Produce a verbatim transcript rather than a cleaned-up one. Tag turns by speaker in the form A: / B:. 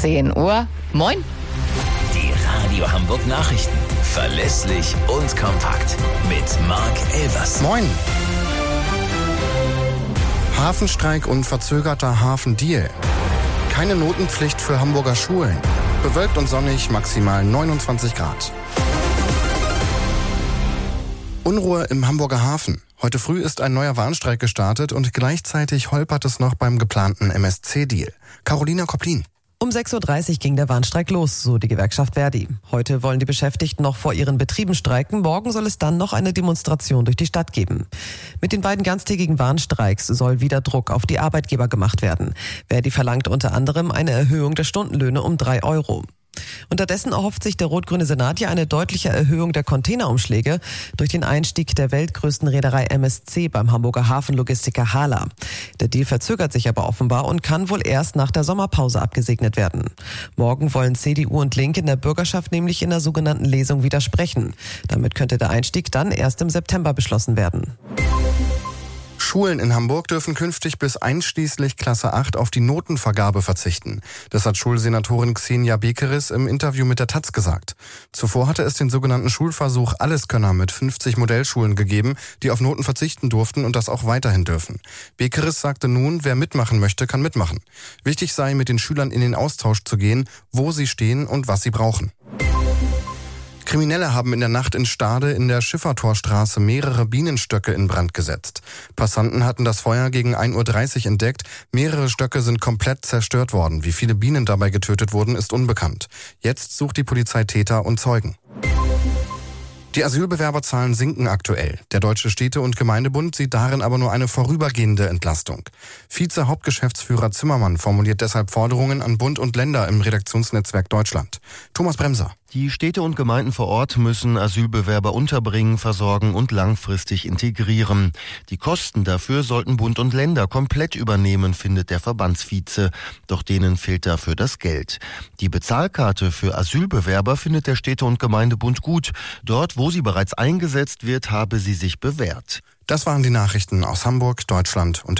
A: zehn Uhr. Moin!
B: Die Radio Hamburg Nachrichten. Verlässlich und kompakt. Mit Marc Elvers.
C: Moin! Hafenstreik und verzögerter Hafendeal. Keine Notenpflicht für Hamburger Schulen. Bewölkt und sonnig, maximal neunundzwanzig Grad. Unruhe im Hamburger Hafen. Heute früh ist ein neuer Warnstreik gestartet und gleichzeitig holpert es noch beim geplanten M S C-Deal. Carolina Koplin.
D: Um sechs Uhr dreißig ging der Warnstreik los, so die Gewerkschaft Verdi. Heute wollen die Beschäftigten noch vor ihren Betrieben streiken. Morgen soll es dann noch eine Demonstration durch die Stadt geben. Mit den beiden ganztägigen Warnstreiks soll wieder Druck auf die Arbeitgeber gemacht werden. Verdi verlangt unter anderem eine Erhöhung der Stundenlöhne um drei Euro. Unterdessen erhofft sich der rot-grüne Senat ja eine deutliche Erhöhung der Containerumschläge durch den Einstieg der weltgrößten Reederei M S C beim Hamburger Hafenlogistiker Hala. Der Deal verzögert sich aber offenbar und kann wohl erst nach der Sommerpause abgesegnet werden. Morgen wollen C D U und Linke in der Bürgerschaft nämlich in der sogenannten Lesung widersprechen. Damit könnte der Einstieg dann erst im September beschlossen werden.
C: Schulen in Hamburg dürfen künftig bis einschließlich Klasse acht auf die Notenvergabe verzichten. Das hat Schulsenatorin Xenia Bekeris im Interview mit der Taz gesagt. Zuvor hatte es den sogenannten Schulversuch Alleskönner mit fünfzig Modellschulen gegeben, die auf Noten verzichten durften und das auch weiterhin dürfen. Bekeris sagte nun, wer mitmachen möchte, kann mitmachen. Wichtig sei, mit den Schülern in den Austausch zu gehen, wo sie stehen und was sie brauchen. Kriminelle haben in der Nacht in Stade in der Schiffertorstraße mehrere Bienenstöcke in Brand gesetzt. Passanten hatten das Feuer gegen ein Uhr dreißig entdeckt. Mehrere Stöcke sind komplett zerstört worden. Wie viele Bienen dabei getötet wurden, ist unbekannt. Jetzt sucht die Polizei Täter und Zeugen. Die Asylbewerberzahlen sinken aktuell. Der Deutsche Städte- und Gemeindebund sieht darin aber nur eine vorübergehende Entlastung. Vize-Hauptgeschäftsführer Zimmermann formuliert deshalb Forderungen an Bund und Länder im Redaktionsnetzwerk Deutschland. Thomas Bremser.
E: Die Städte und Gemeinden vor Ort müssen Asylbewerber unterbringen, versorgen und langfristig integrieren. Die Kosten dafür sollten Bund und Länder komplett übernehmen, findet der Verbandsvize. Doch denen fehlt dafür das Geld. Die Bezahlkarte für Asylbewerber findet der Städte- und Gemeindebund gut. Dort, wo sie bereits eingesetzt wird, habe sie sich bewährt.
C: Das waren die Nachrichten aus Hamburg, Deutschland und